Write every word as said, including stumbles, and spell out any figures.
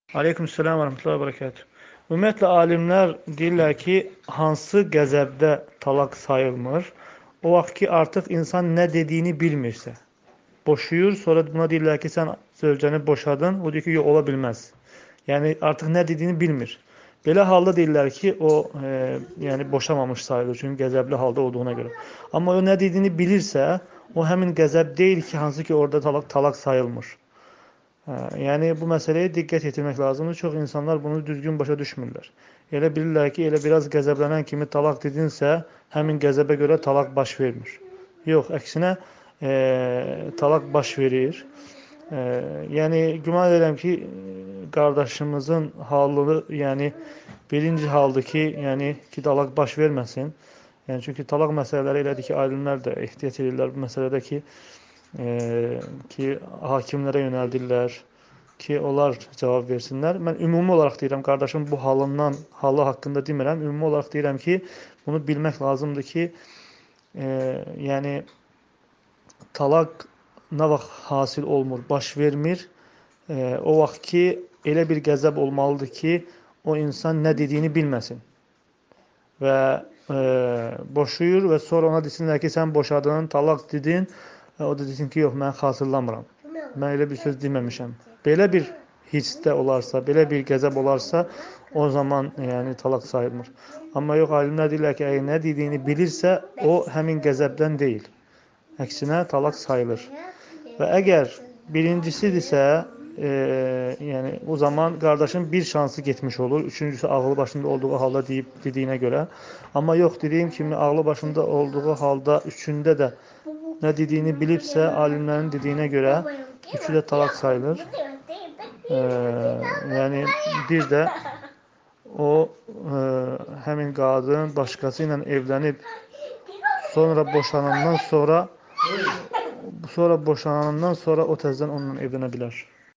Aleykümselam və rəhmətullah və bərəkatuhu. Ümumiyyətlə, alimlər deyirlər ki, hansı qəzəbdə talaq sayılmır, o vaxt ki, artıq insan nə dediyini bilmirsə, boşuyur, sonra buna deyirlər ki, sən zövcəni boşadın, o deyir ki, yox, ola bilməz. Yəni, artıq nə dediyini bilmir. Belə halda deyirlər ki, o e, yəni boşamamış sayılır, çünki qəzəbli halda olduğuna görə. Amma o nə dediyini bilirsə, o həmin qəzəb deyil ki, hansı ki, orada talaq, talaq sayılmır. Hə, yəni bu məsələyə diqqət yetirmək lazımdır. Çox insanlar bunu düzgün başa düşmürlər. Elə bilirlər ki, elə biraz qəzəblənən kimi talaq dedinsə, həmin qəzəbə görə talaq baş vermir. Yox, əksinə e, talaq baş verir. E, yəni güman edirəm ki, qardaşımızın halı, yəni birinci haldır ki, yəni ki, talaq baş verməsin. Yəni çünki talaq məsələləri elədir ki, alimlər də ehtiyat edirlər bu məsələdə ki, E, ki hakimlərə yönəldirlər ki, onlar cavab versinlər. Mən ümumi olaraq deyirəm, qardaşım bu halından, halı haqqında demirəm. Ümumi olaraq deyirəm ki, bunu bilmək lazımdır ki, e, yəni talaq nə vaxt hasil olmur, baş vermir. E, o vaxt ki, elə bir qəzəb olmalıdır ki, o insan nə dediyini bilməsin. Və e, boşuyur və sonra ona desinlər ki, sən boşadın, talaq dedin. O da desin ki, yox, mən xatırlamıram. Mən elə bir söz deməmişəm. Belə bir hissdə olarsa, belə bir qəzəb olarsa, o zaman yəni talaq sayılmır. Amma yox, alimlər deyirlər ki, əgər nə dediyini bilirsə, o həmin qəzəbdən deyil. Əksinə talaq sayılır. Və əgər birincisidirsə, e, yəni o zaman qardaşın bir şansı getmiş olur. Üçüncüsü ağlı başında olduğu halda deyib dediyinə görə. Amma yox, dediyim kimi ağlı başında olduğu halda üçündə də nə dediyini bilibsə, alimlərin dediyinə görə üçü də talaq sayılır. E, yəni bir də o e, həmin qadın başqası ilə evlənib sonra boşanandan sonra sonra boşanandan sonra o təzədən onunla evlənə bilər.